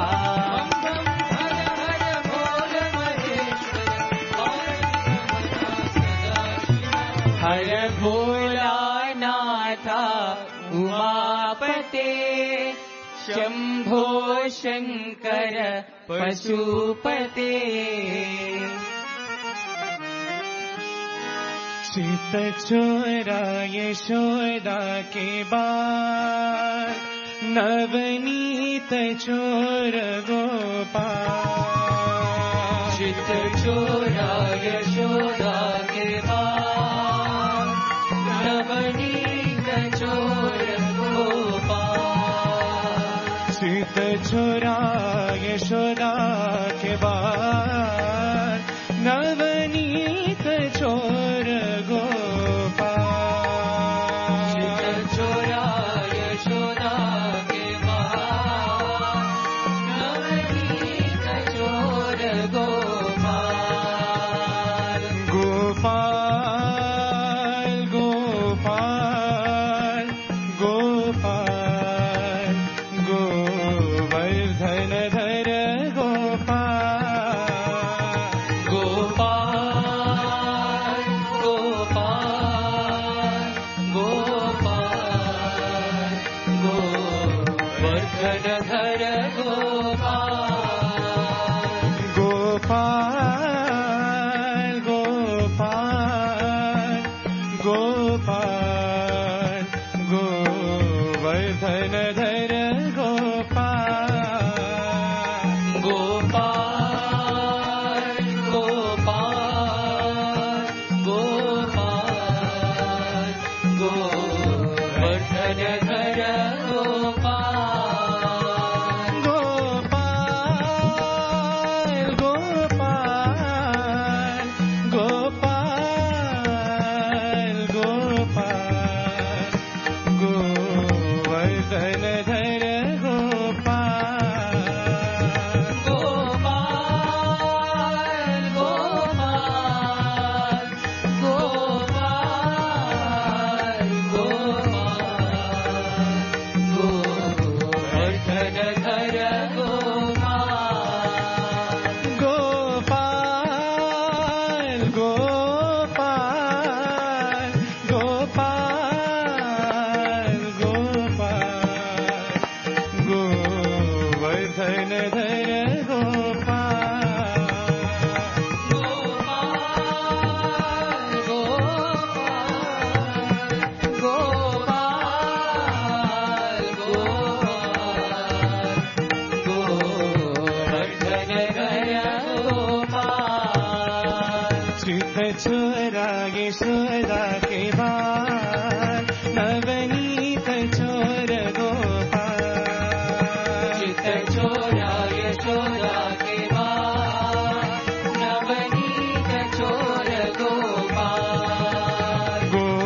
हर भोलानाथ उमापते शंभो शंकर पशुपते चित चोरा यशोदा के बाल नवनीत चोर गोपाल चित चोरा यशोदा के बाल नवनीत चोर गोपाल चित चोरा यशोदा के बाल नवनीत चोर गोपाल चित चोरा यशोदा के बाल नवनीत चोर गोपाल गोपाल गोपाल गोपाल गोवर्धन धर गोपाल गोपाल गोपाल गोपाल गोवर्धन धर गोपाल गोपाल गोपाल गोपाल गोवर्धन धर गोपाल गोपाल गोपाल गोपाल गोवर्धन धर गोपाल गोपाल गोपाल गोपाल गोपाल यशोदा यशोदा के बाल नवनीत चोर गोपाल चित चोरा यशोदा के बाल नवनीत चोर गोपाल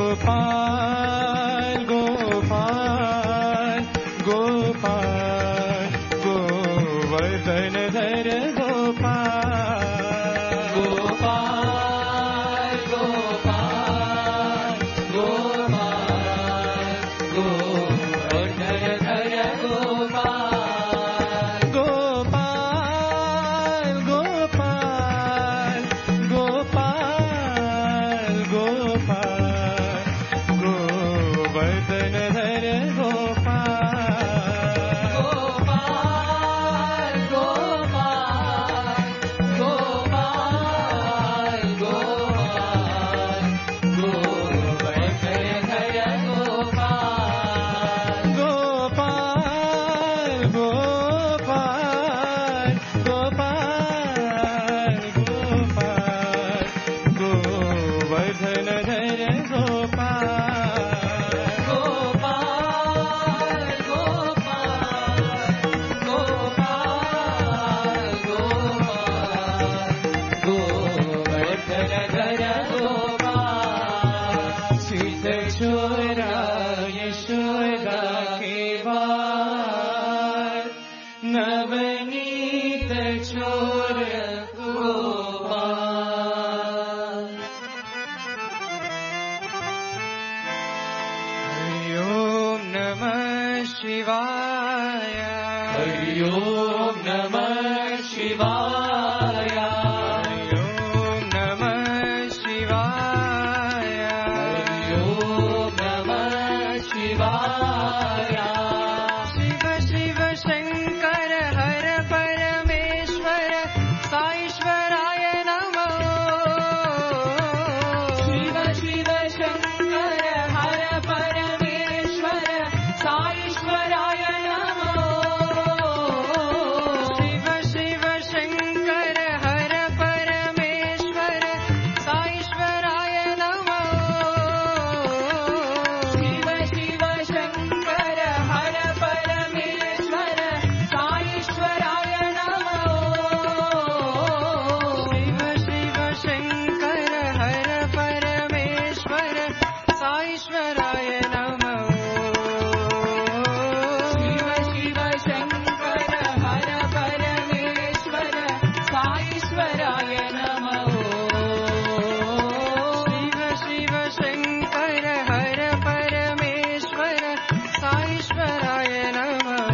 गोपाल गोपाल गोपाल गोवर्धन धर गोपाल गोपाल गोपाल गोपाल गोवर्धन धर गोपाल गोपाल गोपाल गोपाल गोपाल गोवर्धन धर गोपाल गोपाल गोपाल गोपाल गोपाल गोवर्धन धर गोपाल गोपाल गोपाल गोपाल गोपाल गोवर्धन धर गोपाल गोपाल गोपाल गोपाल गोवर्धन धर गोपाल चित चोरा यशोदा के बाल नवनीत चोर गोपाल हरि ओम नमः शिवाय हरि ओम नमः शिवाय हरि ओम नमः शिवाय हरि ओम नमः शिवाय शिव शिव शंकर हर परमेश्वर साईश्वराय नमः शिव शिव शंकर हर परमेश्वर साईश्वराय नमः शिव शिव शंकर हर परमेश्वर साईश्वराय नमः शिव शिव शंकर हर परमेश्वर साईश्वराय नमः शिव शिव शंकर हर परमेश्वर साईश्वराय नमः शिव शिव शंकर हर परमेश्वर साईश्वराय नमः शिव शिव शंकर हर परमेश्वर साईश्वराय नमः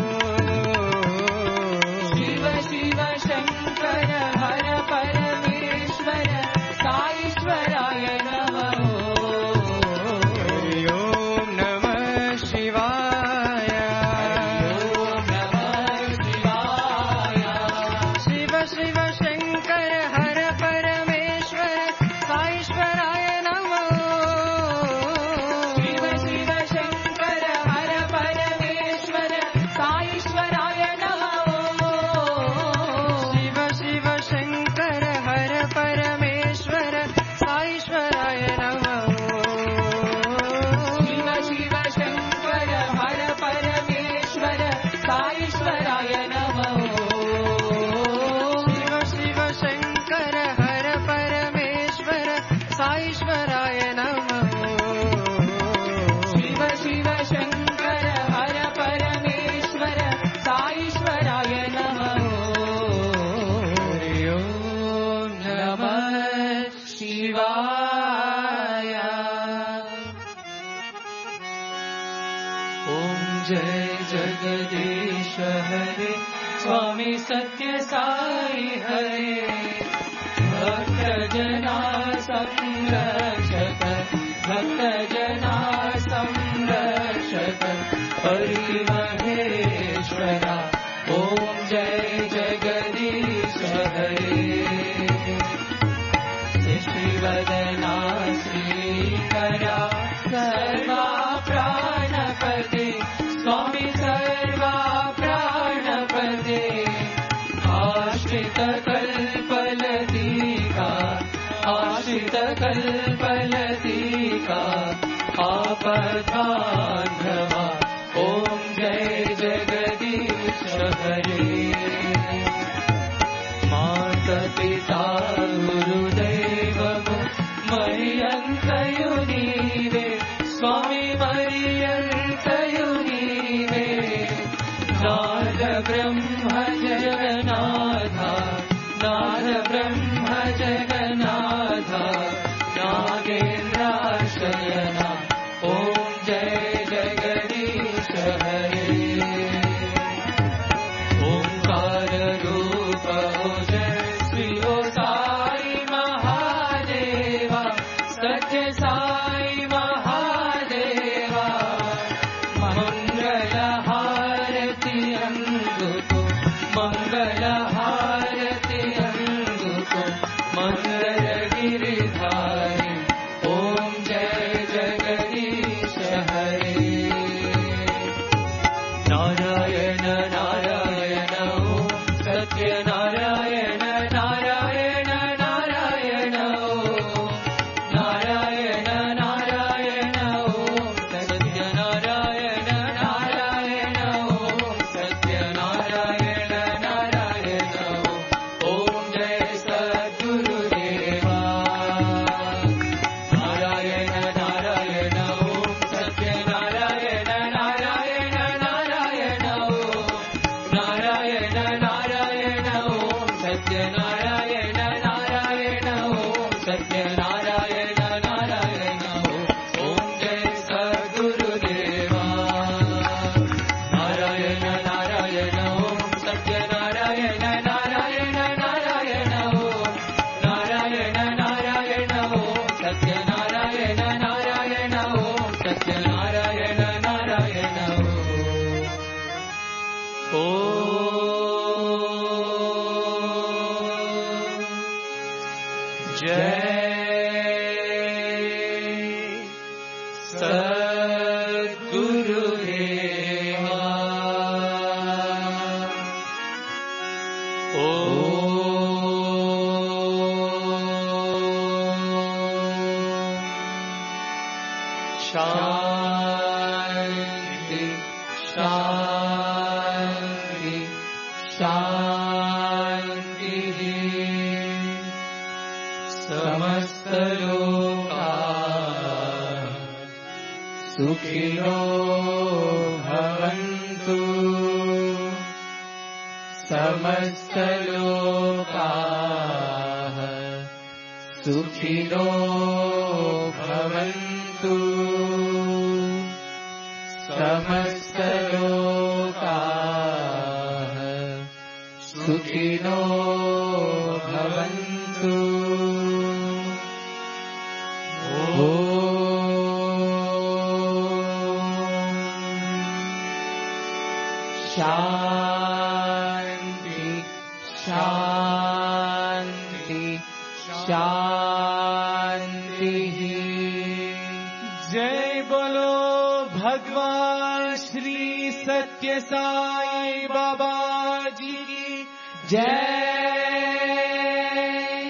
शिव शिव शंकर हर परमेश्वर साईश्वराय नमः हरि ओम नमः शिवाय हरि ओम नमः शिवाय शिव शिव शंकर हर परमेश्वर साईश्वराय नमः शिव शिव शंकर हर परमेश्वर साईश्वराय नमः शिव शिव शंकर हर परमेश्वर साईश्वराय नमः शिव शिव शंकर हर परमेश्वर साईश्वराय नमः शिव शिव शंकर हर परमेश्वर साईश्वराय नमः शिव शिव शंकर हर परमेश्वर साईश्वराय नमः हरि ओम नमः शिवाय ओम जय जगदीश हरे स्वामी सत्य साई हरे भक्त जना संरक्षक भक्त जना संरक्षक हरि महेश्वरा ओम जय जगदीश हरे श्रीवदना श्रीकरा सर्वा प्राणपते स्वामी सर्वा प्राणपते आश्रित कल्पलतिका आश्रित कल्प అంతయు నీవే స్వామి మరి అంతయు నీవే నాద బ్రహ్మ జగన్నాథ నాద బ్రహ్మ జగన్నాథ నాగేంద్రాశయన ఓం జయ జగదీశ హరే ఓంకార రూప ఓజస్వి ఓ సాయి మహాదేవ సత్య సాయి మహాదేవ మంగళ హారతి అందుకో మంగళ హారతి అందుకో మంగళ గిరిధారి ఓం జయ జగదీశ హరే నారాయణ నారాయణ ఓం సత్యనారాయణ నారాయణ నారాయణ ఓం నారాయణ నారాయణ ఓం సత్యనారాయణ నారాయణ ఓం సత్యనారాయణ నారాయణ ఓం జయ సద్గురుదేవా నారాయణ నారాయణ ఓం సత్యనారాయణ నారాయణ నారాయణ ఓం నారాయణ నారాయణ ఓం సత్యనారాయణ నారాయణ ఓం సత్యనారాయణ నారాయణ ఓం జయ సద్గురుదేవా నారాయణ నారాయణ ఓం సత్యనారాయణ నారాయణ నారాయణ ఓం నారాయణ నారాయణ ఓం సత్యనారాయణ నారాయణ ఓం సత్యనారాయణ నారాయణ ఓం జయ సద్గురుదేవా ఓం శాంతి శాంతి శాంతి సమస్తలోకా సుఖినో భవంతు సమస్తలోకా సుఖినో భవంతు సమస్తలోకా సుఖినో భవంతు శాంతి శాంతి శాంతి జై బోలో భగవాన్ శ్రీ సత్య సాయి బాబా జీ की जय।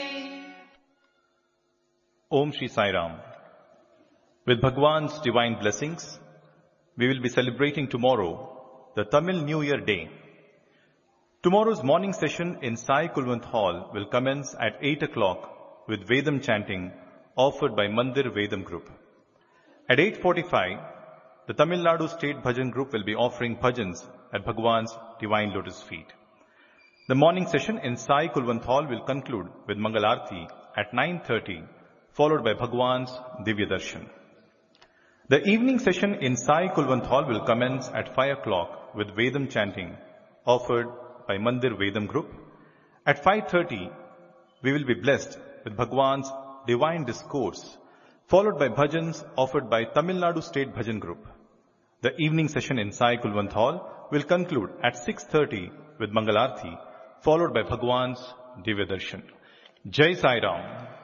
Om Shri Sai Ram. With Bhagwan's divine blessings, we will be celebrating tomorrow the Tamil New Year Day. Tomorrow's morning session in Sai Kulwant Hall will commence at eight o'clock with Vedam chanting offered by Mandir Vedam Group. At eight forty-five, the Tamil Nadu State Bhajan Group will be offering bhajans at Bhagwan's divine lotus feet. The morning session in Sai Kulwant Hall will conclude with Mangalarti at nine thirty, followed by Bhagwan's Divya Darshan. The evening session in Sai Kulwant Hall will commence at five o'clock with Vedam chanting offered by Mandir Vedam Group. At five thirty, we will be blessed with Bhagwan's divine discourse, followed by bhajans offered by Tamil Nadu State Bhajan Group. The evening session in Sai Kulwant Hall will conclude at six thirty with Mangalarti, followed by Bhagwan's Divya Darshan. Jai Sai Ram.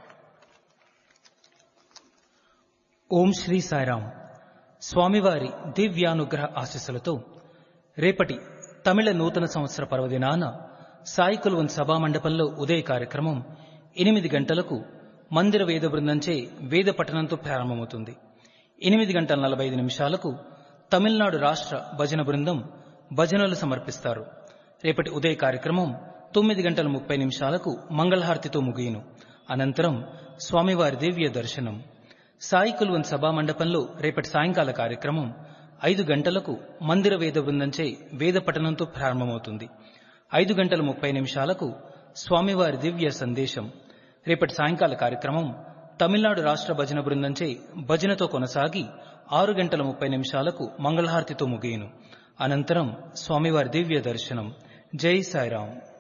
ఓం శ్రీ సాయిరామ్. స్వామివారి దివ్యానుగ్రహ ఆశీస్సులతో రేపటి తమిళ నూతన సంవత్సర పర్వదినాన సాయి కుల్వంత్ సభా మండపంలో ఉదయ కార్యక్రమం ఎనిమిది గంటలకు మందిర వేద బృందంచే వేద పఠనంతో ప్రారంభమవుతుంది. ఎనిమిది గంటల నలభై ఐదు నిమిషాలకు తమిళనాడు రాష్ట్ర భజన బృందం భజనలు సమర్పిస్తారు. రేపటి ఉదయ కార్యక్రమం తొమ్మిది గంటల ముప్పై నిమిషాలకు మంగళహారతితో ముగియును. అనంతరం స్వామివారి దివ్య దర్శనం. సాయి కుల్వన్ సభా మండపంలో రేపటి సాయంకాల కార్యక్రమం ఐదు గంటలకు మందిర వేద బృందంచే వేద పఠనంతో ప్రారంభమవుతుంది. ఐదు గంటల ముప్పై నిమిషాలకు స్వామివారి దివ్య సందేశం. రేపటి సాయంకాల కార్యక్రమం తమిళనాడు రాష్ట్ర భజన బృందంచే భజనతో కొనసాగి ఆరు గంటల ముప్పై నిమిషాలకు మంగళహారతితో ముగియును. అనంతరం స్వామివారి దివ్య దర్శనం. జై సాయిరాం.